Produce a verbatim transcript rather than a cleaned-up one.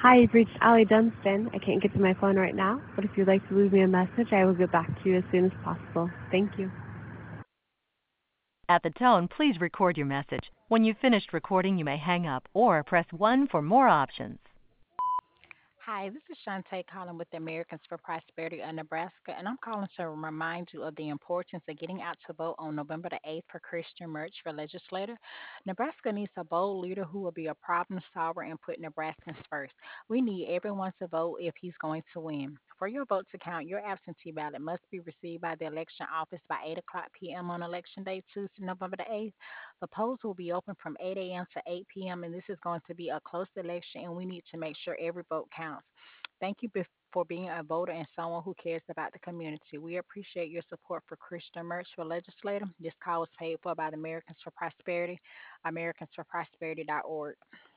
Hi, you've reached Allie Dunstan. I can't get to my phone right now, but if you'd like to leave me a message, I will get back to you as soon as possible. Thank you. At the tone, please record your message. When you've finished recording, you may hang up or press one for more options. Hi, this is Shantae calling with the Americans for Prosperity of Nebraska, and I'm calling to remind you of the importance of getting out to vote on November the eighth for Christian Merch for legislator. Nebraska needs a bold leader who will be a problem solver and put Nebraskans first. We need everyone to vote if he's going to win. For your vote to count, your absentee ballot must be received by the election office by eight o'clock p m on Election Day, Tuesday, November the eighth. The polls will be open from eight a m to eight p m, and this is going to be a close election, and we need to make sure every vote counts. Thank you bef- for being a voter and someone who cares about the community. We appreciate your support for Christian Merch for Legislator. This call was paid for by the Americans for Prosperity, americans for prosperity dot org.